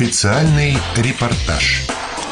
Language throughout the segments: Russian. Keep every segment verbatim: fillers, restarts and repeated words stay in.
Специальный репортаж.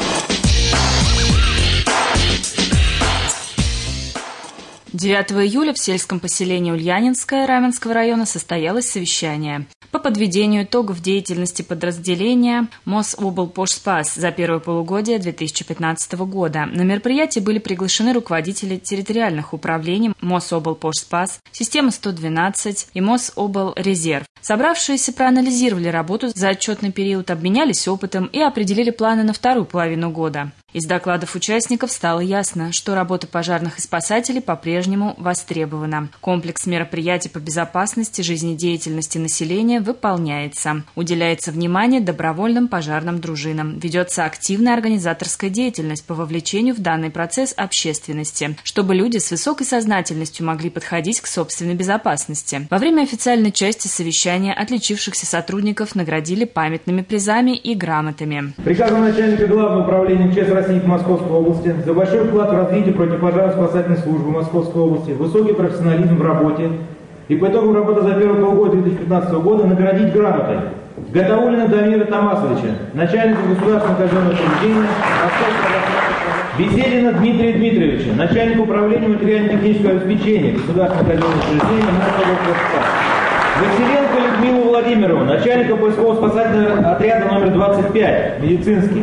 девятого июля в сельском поселении Ульянинское Раменского района состоялось совещание по подведению итогов деятельности подразделения Мособлпошспас за первое полугодие две тысячи пятнадцатого года. На мероприятии были приглашены руководители территориальных управлений Мособлпошспас, системы сто двенадцать и Мособлрезерв. Собравшиеся проанализировали работу за отчетный период, обменялись опытом и определили планы на вторую половину года. Из докладов участников стало ясно, что работа пожарных и спасателей по-прежнему востребована. Комплекс мероприятий по безопасности жизнедеятельности населения выполняется. Уделяется внимание добровольным пожарным дружинам. Ведется активная организаторская деятельность по вовлечению в данный процесс общественности, чтобы люди с высокой сознательностью могли подходить к собственной безопасности. Во время официальной части совещания отличившихся сотрудников наградили памятными призами и грамотами. Приказом начальника Главного управления МЧС России по Московской области за большой вклад в развитие противопожарно-спасательной службы Московской области, высокий профессионализм в работе и по итогам работы за первое полугодие две тысячи пятнадцатого года наградить грамотой Гатауллина Дамира Томасовича, начальника государственного казенного учреждения Беседина Дмитрия Дмитриевича, начальника управления материально-технического обеспечения государственного казенного учреждения Мособлпошспас, Василенко Людмилу Владимировну, начальника поисково-спасательного отряда номер двадцать пять, медицинский.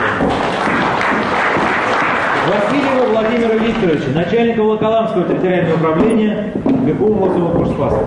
Васильева Владимира Викторовича, начальника Волоколамского территориального управления ГКУ Мособлпошспаса.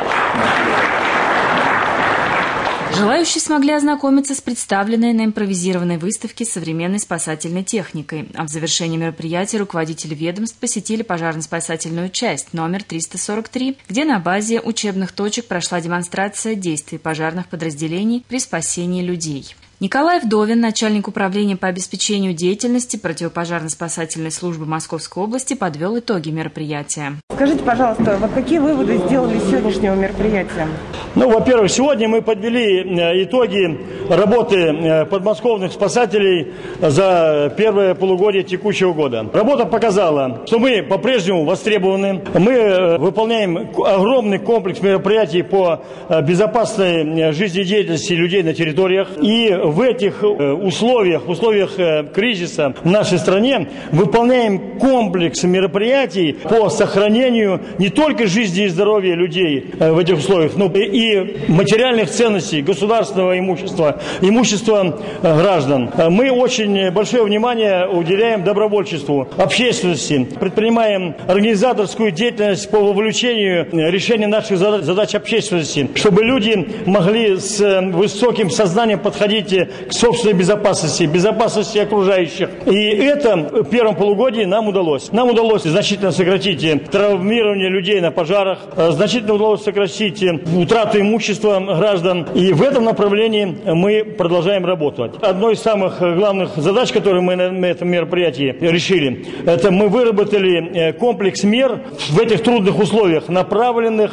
Желающие смогли ознакомиться с представленной на импровизированной выставке современной спасательной техникой. А в завершении мероприятия руководители ведомств посетили пожарно-спасательную часть номер триста сорок три, где на базе учебных точек прошла демонстрация действий пожарных подразделений при спасении людей. Николай Вдовин, начальник управления по обеспечению деятельности противопожарно-спасательной службы Московской области, подвел итоги мероприятия. Скажите, пожалуйста, вот какие выводы сделали из сегодняшнего мероприятия? Ну, во-первых, сегодня мы подвели итоги работы подмосковных спасателей за первое полугодие текущего года. Работа показала, что мы по-прежнему востребованы. Мы выполняем огромный комплекс мероприятий по безопасной жизнедеятельности людей на территориях. И в этих условиях, в условиях кризиса в нашей стране выполняем комплекс мероприятий по сохранению не только жизни и здоровья людей в этих условиях, но и материальных ценностей, государственного имущества, имущества граждан. Мы очень большое внимание уделяем добровольчеству, общественности, предпринимаем организаторскую деятельность по вовлечению решения наших задач общественности, чтобы люди могли с высоким сознанием подходить к собственной безопасности, безопасности окружающих. И это в первом полугодии нам удалось. Нам удалось значительно сократить травмирование людей на пожарах, значительно удалось сократить утрату имущества граждан. И в этом направлении мы продолжаем работать. Одной из самых главных задач, которые мы на этом мероприятии решили, это мы выработали комплекс мер в этих трудных условиях, направленных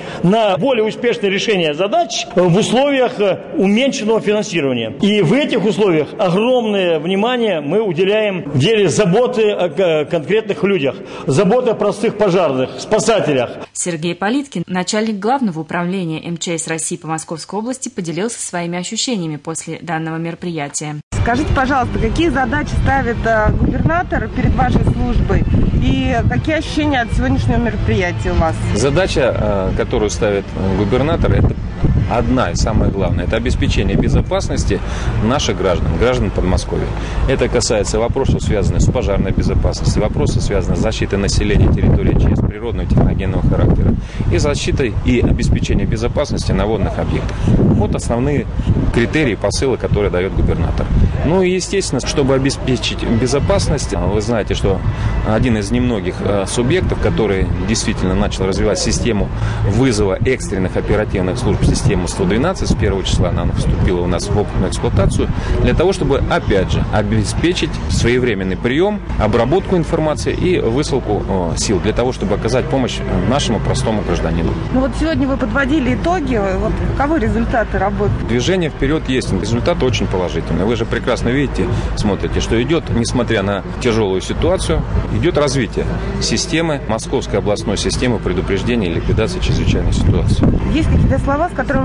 на более успешное решение задач в условиях уменьшенного финансирования. И в этих условиях огромное внимание мы уделяем в деле заботы о конкретных людях, заботы о простых пожарных, спасателях. Сергей Политкин, начальник Главного управления МЧС России по Московской области, поделился своими ощущениями после данного мероприятия. Скажите, пожалуйста, какие задачи ставит губернатор перед вашей службой и какие ощущения от сегодняшнего мероприятия у вас? Задача, которую ставит губернатор, это одна и самая главная. Это обеспечение безопасности наших граждан, граждан Подмосковья. Это касается вопросов, связанных с пожарной безопасностью, вопросов, связанных с защитой населения территории ЧС природного и техногенного характера и защитой и обеспечением безопасности на водных объектах. Вот основные критерии, посылы, которые дает губернатор. Ну и, естественно, чтобы обеспечить безопасность, вы знаете, что один из немногих субъектов, который действительно начал развивать систему вызова экстренных оперативных служб, систему сто двенадцать, с первого числа она вступила у нас в опытную эксплуатацию, для того, чтобы, опять же, обеспечить своевременный прием, обработку информации и высылку сил, для того, чтобы оказать помощь нашему простому гражданину. Ну вот сегодня вы подводили итоги, вот каковы результаты работы? Движение вперед есть, результаты очень положительные. Вы же прекрасно видите, смотрите, что идет, несмотря на тяжелую ситуацию, идет развитие системы, Московской областной системы предупреждения и ликвидации чрезвычайной ситуации. Есть какие-то слова, с которыми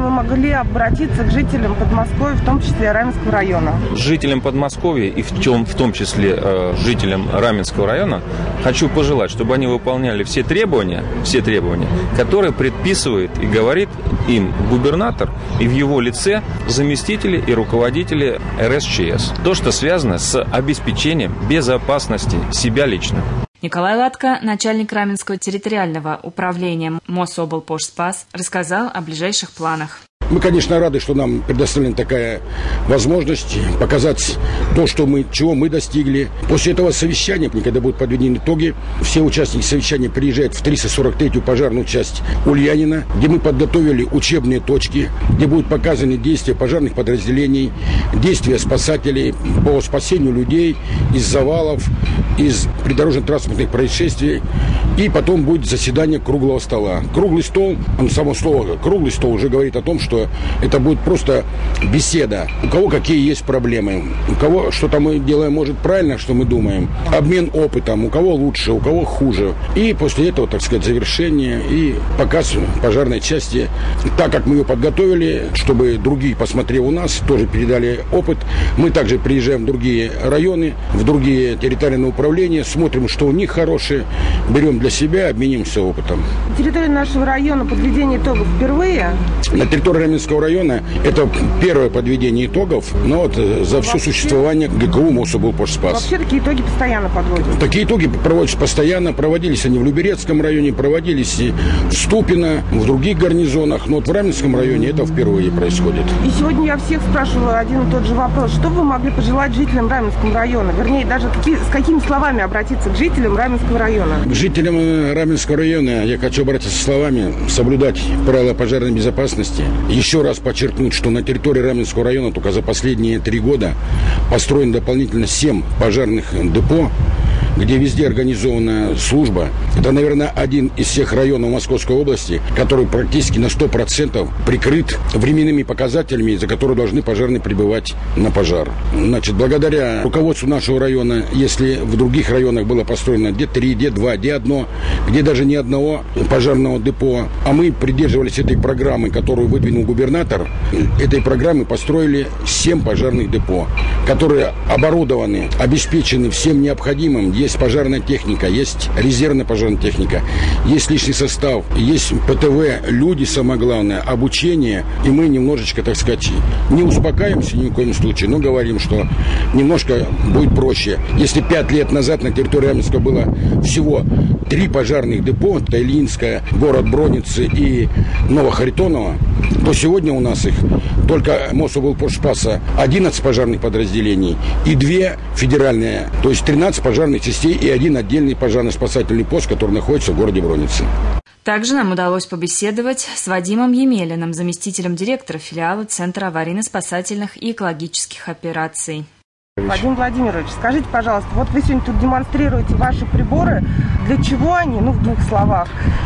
вы могли обратиться к жителям Подмосковья, в том числе Раменского района? Жителям Подмосковья и в том, в том числе э, жителям Раменского района хочу пожелать, чтобы они выполняли все требования, все требования, которые предписывает и говорит им губернатор и в его лице заместители и руководители эр эс че эс. То, что связано с обеспечением безопасности себя лично. Николай Латко, начальник Раменского территориального управления Мособлпошспас, рассказал о ближайших планах. Мы, конечно, рады, что нам предоставлена такая возможность показать то, что мы, чего мы достигли. После этого совещания, когда будут подведены итоги, все участники совещания приезжают в триста сорок третью пожарную часть Ульянина, где мы подготовили учебные точки, где будут показаны действия пожарных подразделений, действия спасателей по спасению людей из завалов, из придорожно-транспортных происшествий. И потом будет заседание круглого стола. Круглый стол, само слово «круглый стол» уже говорит о том, что это будет просто беседа. У кого какие есть проблемы, у кого что-то мы делаем, может, правильно, что мы думаем. Обмен опытом, у кого лучше, у кого хуже. И после этого, так сказать, завершение и показ пожарной части. Так как мы ее подготовили, чтобы другие, посмотрев у нас, тоже передали опыт. Мы также приезжаем в другие районы, в другие территориальные управления, смотрим, что у них хорошее, берем для себя, обменимся опытом. Территория нашего района, подведение итогов впервые? На территории Раменского района это первое подведение итогов, но вот за все существование гэ ка у Мособлпошспас. Вообще такие итоги постоянно подводятся? Такие итоги проводятся постоянно. Проводились они в Люберецком районе, проводились и в Ступино, в других гарнизонах. Но вот в Раменском районе это впервые происходит. И сегодня я всех спрашиваю один и тот же вопрос. Что вы могли пожелать жителям Раменского района? Вернее, даже какие, с какими словами обратиться к жителям Раменского района? К жителям Раменского района я хочу обратиться со словами соблюдать правила пожарной безопасности. Еще раз подчеркнуть, что на территории Раменского района только за последние три года построено дополнительно семь пожарных депо, где везде организована служба. Это, наверное, один из всех районов Московской области, который практически на сто процентов прикрыт временными показателями, за которые должны пожарные прибывать на пожар. Значит, благодаря руководству нашего района, если в других районах было построено где три, где два, где одно, где даже ни одного пожарного депо, а мы придерживались этой программы, которую выдвинул губернатор, этой программы построили семь пожарных депо, которые оборудованы, обеспечены всем необходимым. Есть пожарная техника, есть резервная пожарная техника, есть личный состав, есть пэ тэ вэ, люди, самое главное, обучение. И мы немножечко, так сказать, не успокаиваемся ни в коем случае, но говорим, что немножко будет проще. Если пять лет назад на территории Раменска было всего три пожарных депо, это Ильинская, город Броницы и Новохаритоново, то сегодня у нас их только Мособлпошспаса одиннадцать пожарных подразделений и две федеральные, то есть тринадцать пожарных частей и один отдельный пожарно-спасательный пост, который находится в городе Броницы. Также нам удалось побеседовать с Вадимом Емелиным, заместителем директора филиала Центра аварийно-спасательных и экологических операций. Вадим Владимирович, скажите, пожалуйста, вот вы сегодня тут демонстрируете ваши приборы. Для чего они, ну, в двух словах,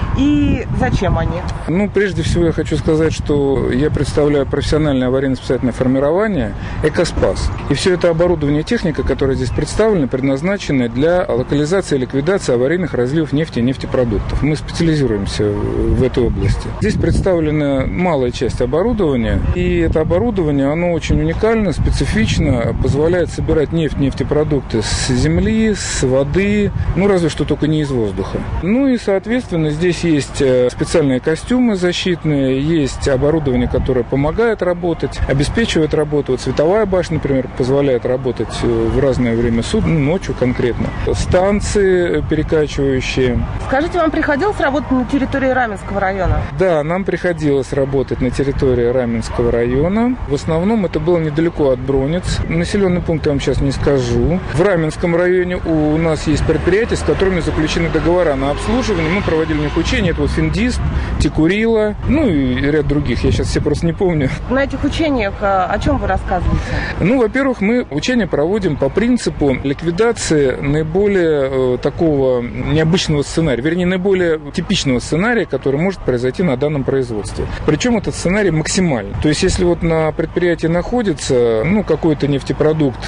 и зачем они? Ну, прежде всего я хочу сказать, что я представляю профессиональное аварийно-спасательное формирование «Экоспас». И все это оборудование и техника, которая здесь представлена, предназначены для локализации и ликвидации аварийных разливов нефти и нефтепродуктов. Мы специализируемся в этой области. Здесь представлена малая часть оборудования, и это оборудование, оно очень уникально, специфично, позволяет собирать нефть, нефтепродукты с земли, с воды, ну, разве что только не из воздуха. Ну и, соответственно, здесь есть специальные костюмы защитные, есть оборудование, которое помогает работать, обеспечивает работу. Вот световая башня, например, позволяет работать в разное время суток, ну, ночью конкретно. Станции перекачивающие. Скажите, вам приходилось работать на территории Раменского района? Да, нам приходилось работать на территории Раменского района. В основном это было недалеко от Брониц. Населенный пункт я вам сейчас не скажу. В Раменском районе у нас есть предприятия, с которыми заключены договора на обслуживание. Мы проводили у них учения. Это вот Финдист, Текурила, ну и ряд других. Я сейчас все просто не помню. На этих учениях о чем вы рассказываете? Ну, во-первых, мы учения проводим по принципу ликвидации наиболее э, такого необычного сценария, вернее, наиболее типичного сценария, который может произойти на данном производстве. Причем этот сценарий максимальный. То есть, если вот на предприятии находится, ну, какой-то нефтепродукт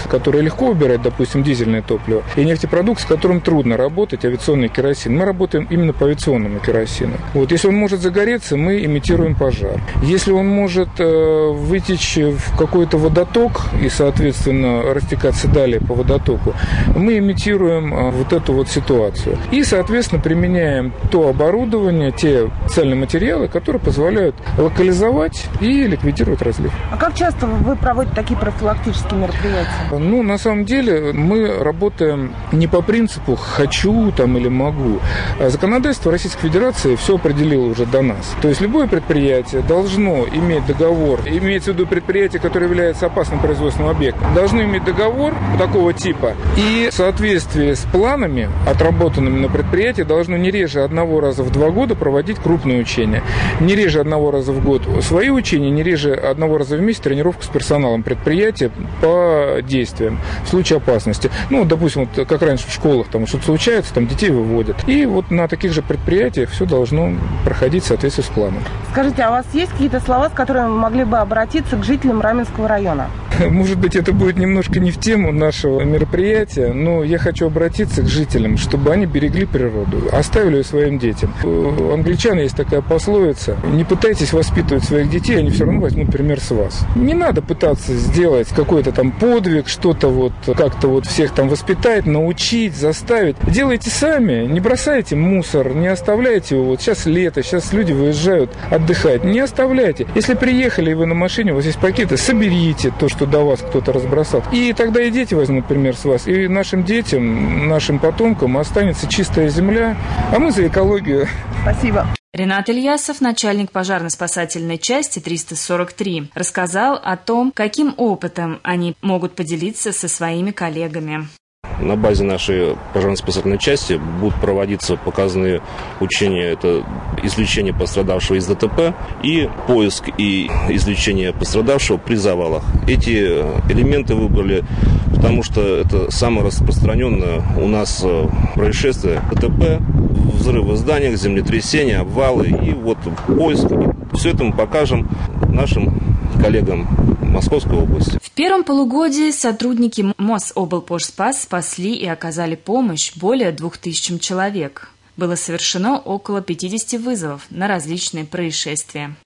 который легко убирать, допустим, дизельное топливо, и нефтепродукт, с которым трудно работать, авиационный керосин. Мы работаем именно по авиационному керосину. Вот, если он может загореться, мы имитируем пожар. Если он может э, вытечь в какой-то водоток и, соответственно, растекаться далее по водотоку, мы имитируем э, вот эту вот ситуацию. И, соответственно, применяем то оборудование, те цельные материалы, которые позволяют локализовать и ликвидировать разлив. А как часто вы проводите такие профилактические мероприятия? Ну, на самом деле, мы работаем не по принципу «хочу» там, или «могу». Законодательство Российской Федерации все определило уже до нас. То есть любое предприятие должно иметь договор, имеется в виду предприятие, которое является опасным производственным объектом, должно иметь договор такого типа и в соответствии с планами, отработанными на предприятии, должно не реже одного раза в два года проводить крупные учения. Не реже одного раза в год свои учения, не реже одного раза в месяц тренировку с персоналом предприятия по действиям в случае опасности. Ну, допустим, вот как раньше в школах там что-то случается, там детей выводят. И вот на таких же предприятиях все должно проходить в соответствии с планом. Скажите, а у вас есть какие-то слова, с которыми мы могли бы обратиться к жителям Раменского района? Может быть, это будет немножко не в тему нашего мероприятия, но я хочу обратиться к жителям, чтобы они берегли природу, оставили ее своим детям. У англичан есть такая пословица: не пытайтесь воспитывать своих детей, они все равно возьмут пример с вас. Не надо пытаться сделать какой-то там подвиг, что-то вот как-то вот всех там воспитать, научить, заставить. Делайте сами, не бросайте мусор, не оставляйте его. Вот сейчас лето, сейчас люди выезжают отдыхать, не оставляйте. Если приехали и вы на машине, у вас есть пакеты, соберите то, что до вас кто-то разбросал. И тогда и дети возьмут пример с вас. И нашим детям, нашим потомкам останется чистая земля, а мы за экологию. Спасибо. Ренат Ильясов, начальник пожарно-спасательной части триста сорок три, рассказал о том, каким опытом они могут поделиться со своими коллегами. На базе нашей пожарно-спасательной части будут проводиться показные учения. Это извлечение пострадавшего из ДТП и поиск и извлечение пострадавшего при завалах. Эти элементы выбрали, потому что это самое распространенное у нас происшествие. ДТП, взрывы в зданиях, землетрясения, обвалы и вот поиск. Все это мы покажем нашим коллегам Московской области. В первом полугодии сотрудники Мособлпожспас спасли и оказали помощь более двух тысячам человек. Было совершено около пятидесяти вызовов на различные происшествия.